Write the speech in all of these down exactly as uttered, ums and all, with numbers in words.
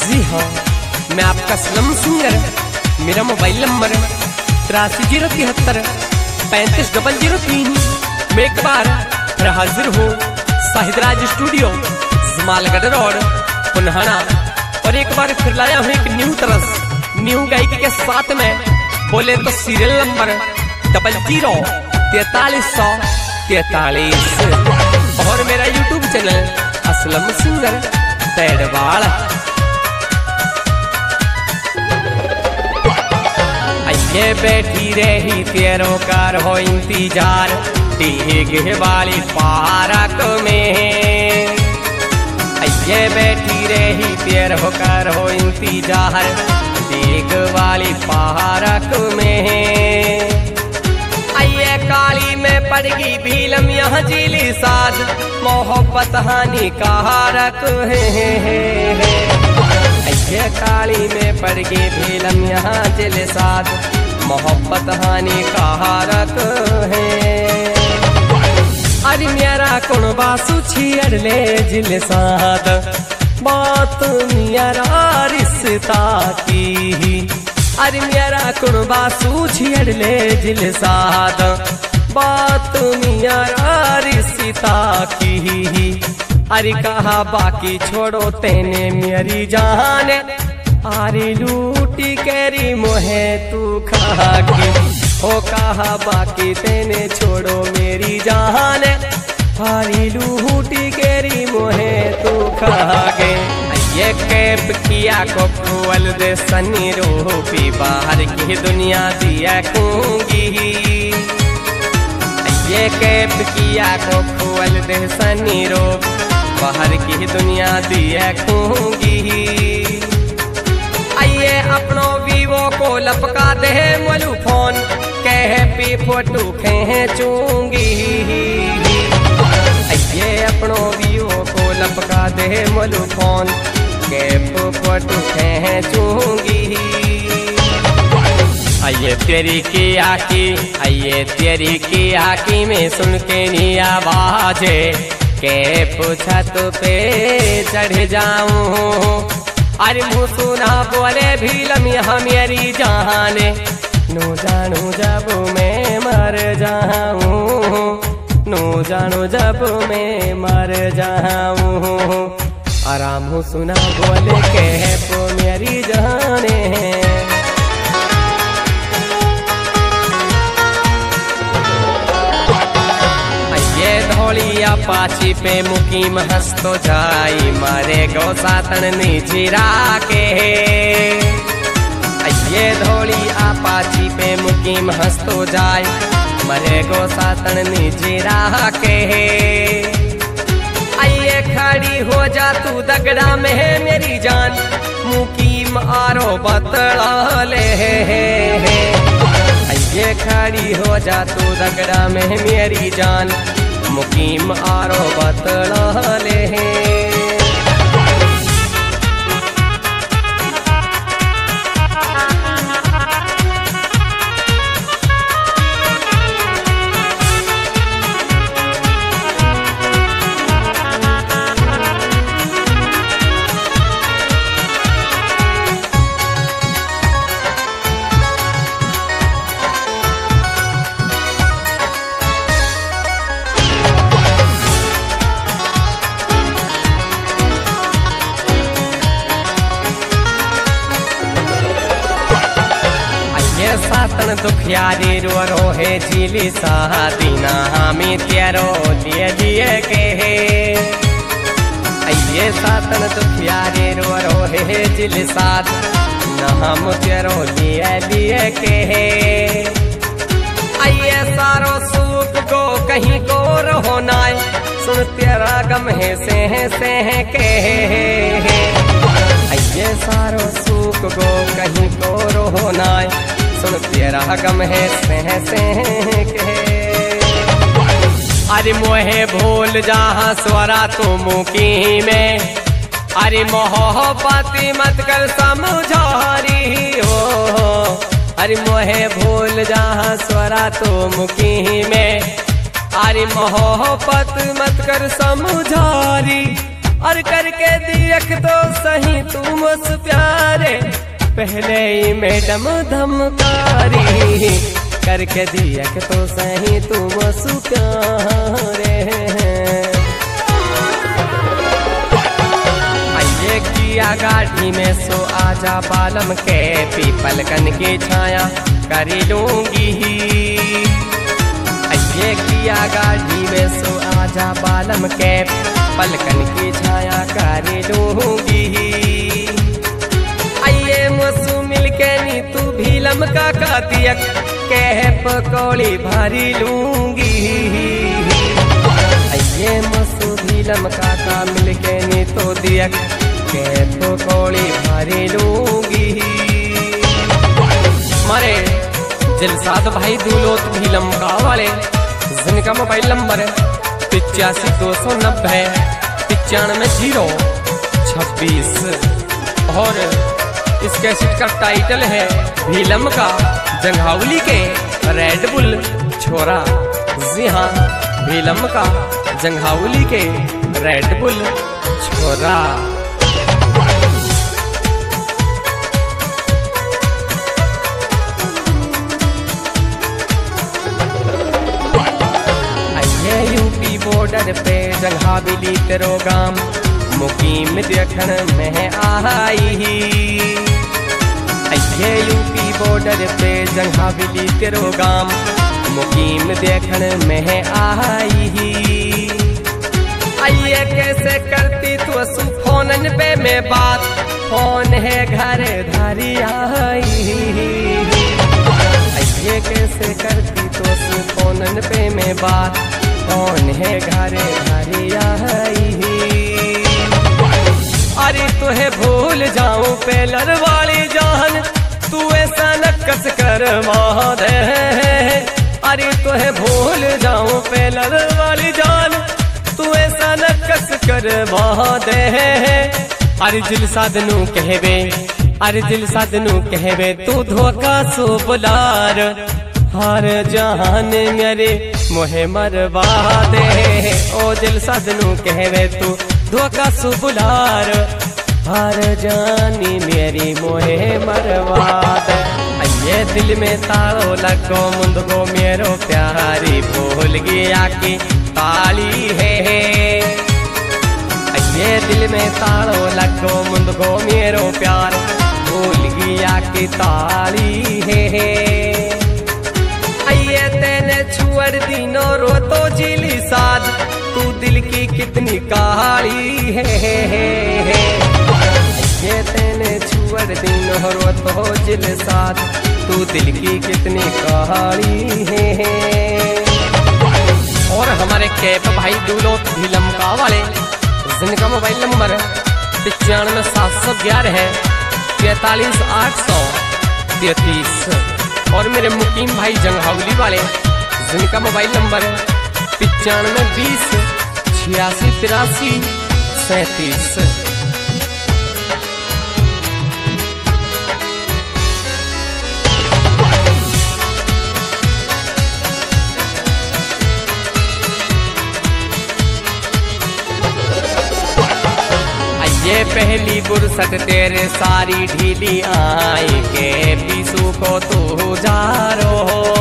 जी हाँ, मैं आपका स्लम सिंगर। मेरा मोबाइल नंबर तिरासी जीरो तिहत्तर पैंतीस डबल जीरो तीन। मैं एक बार फिर हाजिर हूँ शाहिदराज स्टूडियो जमालगढ़ रोड पुनहाना, और एक बार फिर लाया हूँ एक न्यू तरस न्यू गायकी के साथ में। बोले तो सीरियल नंबर डबल जीरो तैतालीस सौ तैतालीस, और मेरा यूट्यूब चैनल असलम सिंगर तैडवाड़। ये बैठी रही तेरो कार हो इंतजार टीगे वाली पार्क में। ये बैठी रही तेरो कार हो इंतजार टीग वाली पार्क में। ये काली में पड़ गई भीलम यहाँ जिली साध मोहब्बत हानिकारक है। ये काली में पड़ गई भीलम यहाँ जिली साध मोहब्बत हानिकारक है। अरे मेरा कौन बासु छियर ले जिल साध बात मेरा रिश्ता की। अरे मेरा कौन बासु छियर ले जिल साध बात मेरा रिश्ता की। अरे कहा बाकी छोड़ो तेने मेरी जान, आरी लूटी कैरी मोहे तू खा के। हो कहा बाकी तेने छोड़ो मेरी जान, आरी लूटी कैरी मोहे तू खा के। ये कैप किया को खोल दे सनी रूपी बाहर की दुनिया दिया कूंगी। ये कैप किया को खोल दे सनी रूप बाहर की दुनिया दिया कूंगी। आइए अपनों वीवो को लपका दे मोलू फोन कह पी फोटो खींचूंगी। आइए अपनों वीवो को लपका दे मोलू फोन कह फोटो खींचूंगी। आइए तेरी की आकी आइए तेरी की आकी में सुन के नी आवाजे के पूछा तो पे चढ़ जाऊं। अरे मुँह सुना बोले भीलम यहाँ मेरी जाने नो जानू जब मैं मर जाऊं, नो जानू जब मैं मर जाऊं। आराम हो सुना बोले के पो मेरी जाने। धौलिया पाची पे मुकीम हंसतो जाई मारे गौ सातन निजिरा के। ये धौली आपाची पे मुकीम हंसतो जाए मरे गो सातन निजिरा के। आइए खड़ी हो जा तू दगड़ा में है मेरी जान मुकीम आरो बतला ले। आइए खड़ी हो जा तू दगड़ा में मेरी जान मुकीम आरो बतला ले। सातन दुखियारी रो रो है जिली सादीना हमें तेरो लिए लिए के है। ये सातन दुखियारी रो रो है जिली साद न हम तेरो लिए लिए के है। आइए सारो सूप को कहीं को रहोना सुन तेरा गम है से है से है के है। आइए सारो सूप को कहीं को रहोना सुन तेरा गम है सह सह के। अरे मोहे भूल जहाँ स्वरा तू मुकी में। अरे मोहब्बत मत कर समझारी हो। अरे मोहे भूल जहाँ स्वरा तू मुकी में। अरे मोहब्बत मत कर समझारी और करके देख तो सही तुम मुझसे प्यारे पहले ही मैडम धमकारी करके दिया कि तो सही तू मुझसे प्यारे आइए किया गाड़ी में सो आजा बालम के पीपल कन की छाया कर लूंगी ये किया गाड़ी में सो आजा बालम के पलकन की छाया कर लूंगी आइए मुझसे मिलके नी तू भी लमका का दियक कह पकौड़ी भारी लूंगी आइए मुझसे भी लमका का मिलके नी तो दियक कह पकौड़ी भारी लूंगी मारे जलसाद भाई दूलोत भी लमका वाले जिनका मोबाइल नंबर है पिचासी दो सौ नब्बे पिचानवे जीरो छब्बीस और इस कैसेट का टाइटल है भीलम का जंघावली के रेड बुल छोरा। जी हाँ, भीलम का जंघावली के रेड बुल छोरा। यूपी बॉर्डर पे जंघावली तेरो गाम मुकीम देखन में आई ये यूपी बॉर्डर पे जंघावली तेरो गाम मुकीम देखन में आई आइए कैसे करती तो फोनन पे में बात फोन है घर धारी आई आइए कैसे करती तो फोनन पे में बात कौन है घरे घरे आई अरे तुहे भूल जाऊं पेलर वाली जान तू ऐसा नक्कस कर दे अरे तुहे भूल जाऊं पेलर वाली जान तू ऐसा नक्कस कर दे अरे दिल साधनु कहवे अरे दिल साधनु कहवे तू धोखा सो बुलार हर जहान मेरे मोहे मरवा दे ओ दिल सदनू कहवे तू धोखा सुबुलार हर जानी मेरी मोहे मरवा दे ये दिल में तालो लगो मुंदगो मेरो प्यारी भूल गया कि ताली है ये दिल में तालो लगो मुंदगो मेरो प्यार भूल गया कि ताली है आइए तेने छुअर दिनो रो तो जिली साज तू दिल की कितनी काली है ये तेने छुअर दिनो रो तो जिल साज तू दिल की कितनी काली है और हमारे कैप भाई दूलो भीलमका वाले जिनका मोबाइल नंबर पिचानवे सात सौ ग्यारह है तैतालीस आठ सौ तैतीस और मेरे मुकीम भाई जंघावली वाले जिनका मोबाइल नंबर है पिचानवे बीस छियासी तिरासी सैतीस। ये पहली बुरसत तेरे सारी ढीली आई के पीसू को तू जारो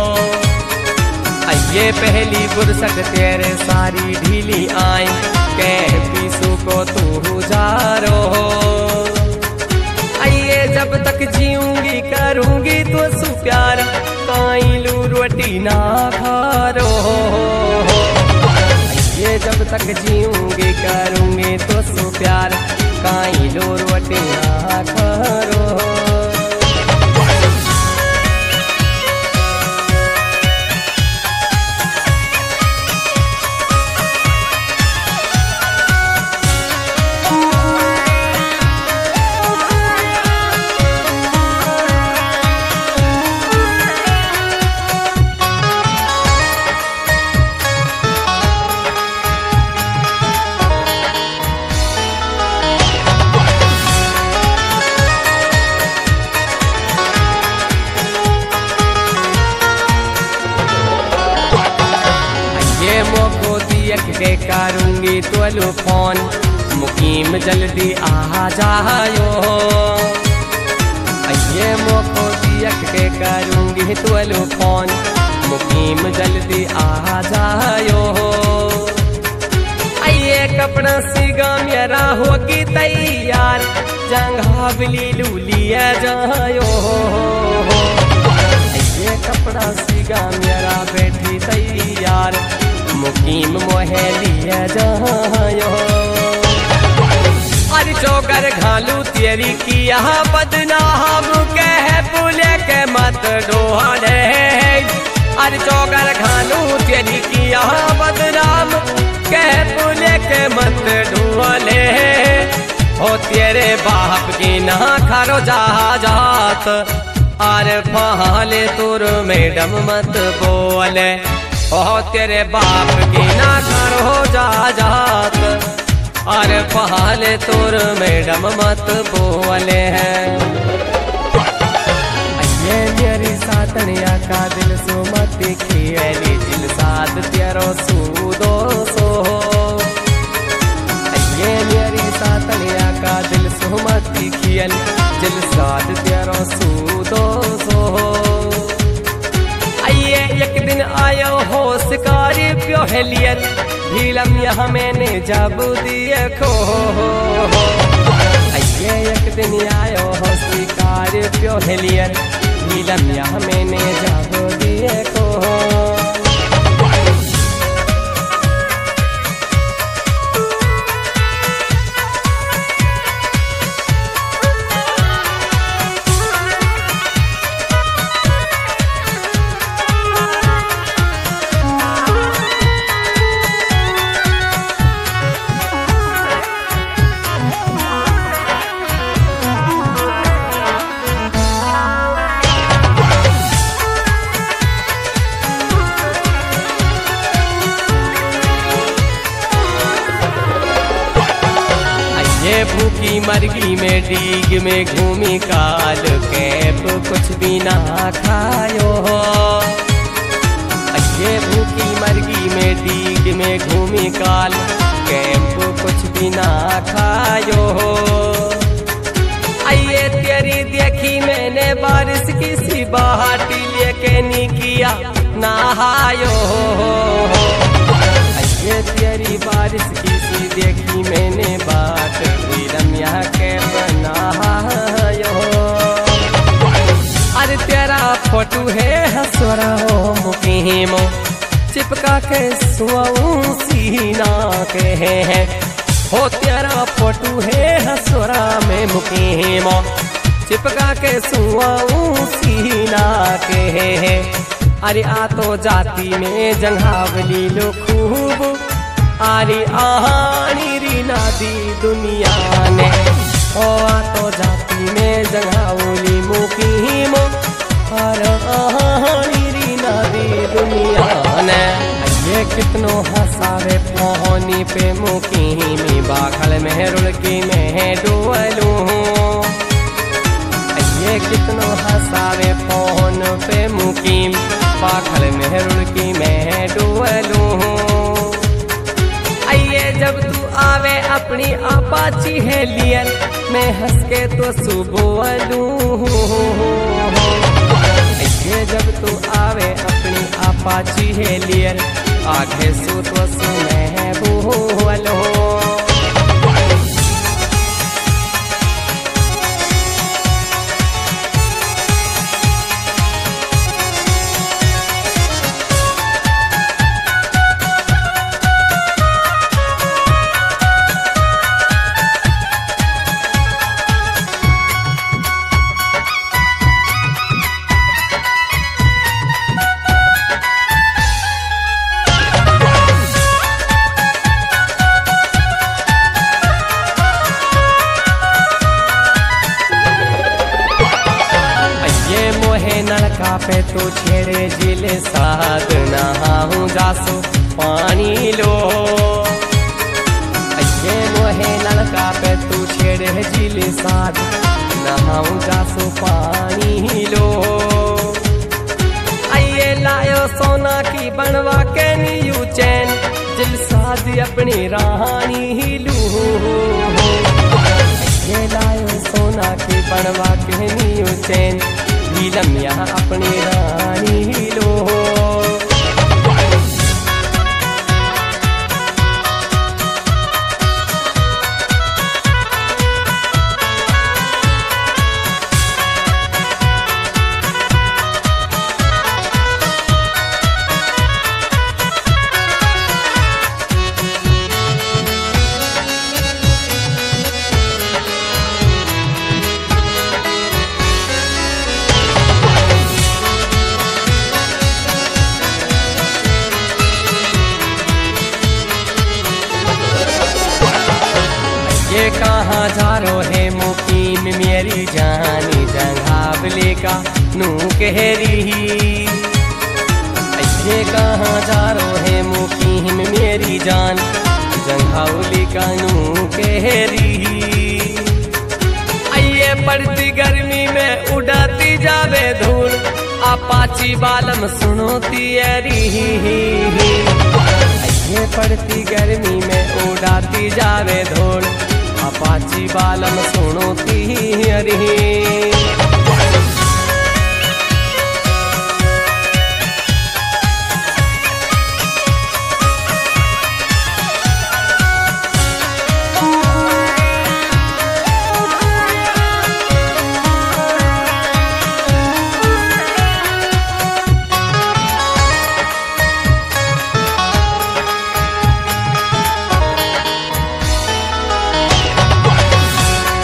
ये पहली बुरसत तेरे सारी ढीली आई के पीसू को तू जारो आइए जब तक जीऊंगी करूंगी तो सु प्यार काई लू रोटी ना खारो ये जब तक जीऊंगी करूंगी तो सु प्यार काई लो रोटी ना खारो के करूंगी तो फोन मुकीम जल्दी आ जायो करूंगी तुअलो फोन, मुकीम जल्दी आ जायो। आइए कपड़ा सीगा मेरा होगी तैयार, जंघा बिली लूलिया जायो। आइए कपड़ा सीगा मेरा बैठी तैयार, मुकीम मोहे लिया जायो। अरे चौकर घालू तेरी किया बदनाम, कह पुले के मत डोले। अरे चौकर घालू तेरी किया बदनाम, कह पुले के मत डोले। हो तेरे बाप की ना खरो जा जात, अरे पहले तुर मैडम मत बोले। ओ तेरे बाप की ना खरो जा जात, अरे पहले तुर मैडम मत बोले हैं। ये मेरी सातनिया का दिल सो मत खेली, दिल साथ तेरो सूदो सो। ये मेरी सातनिया का दिल सो मत खेल, दिल साथ तेरो सूदो सो। आइए एक दिन आयो हो शिकारी प्योहलियन, भीलम यहाँ मैंने जब दिए खो। आइए एक दिन आयो हो शिकार प्योहलियन, भीलम यहाँ मैंने जब दिए खो। ये भूखी मरगी में डीग में घूमी काल, कैप कुछ भी ना खायो। ये भूखी मरगी में डीग में घूमी काल, कैप कुछ भी ना खायो। आइए तेरी देखी मैंने बारिश की सी बाटी, लेके नी किया नहायो। ये तेरी बारिश की सी देखी मैंने बाट, रमिया के बनायो। अरे तेरा फोटो है हसरा हो मुकीमो, चिपका के सुआऊं सीना के है। हो तेरा फोटो है हसरा में मुकीमो, चिपका के सुआऊं सीना के है। अरे आ तो जाती में जंघावली लो खूब, अरे आहानी रीना दी दुनिया ने। ओ आ तो जाती में जंघावली मुकीमो, अरे आहानी रीना दी दुनिया ने। ये कितनो हसावे पहुनी पे मुकीमी, बाखल में रुड़की में डोलू। ये कितनो हसावे पौन पे मुकीम, पाखल में रुड़की में डोलू। आइए जब तू आवे अपनी अपाची हेलियन, मैं हंस के तो सुबोलू। आइए जब तू आवे अपनी अपाची हेलियन, आगे सु तो सु मैं बोलो। नलका पे तो छेड़े जिले साध, नहाऊं जासो पानी लो। ये मोहे नलका पे तू छेड़े जिले साध, नहाऊं जासो पानी लो। आइए लायो सोना की बनवा के नीयू चैन, दिल साध अपनी रानी लू। ये लायो सोना की बनवा के नीयू चैन, ही लम्या अपनी रानी लो। ये कहाँ जा रो है मुकीम मेरी जानी जंघावले का नू कहरी। ये कहाँ जा रो है मुकीम मेरी जान जंघावली का नू कहरी। आइए पड़ती गर्मी में उड़ाती जावे धूल अपाची बालम सुनो तियरी। ये पड़ती गर्मी में उड़ाती जावे धूल अपाची बालम सुनो तियरी।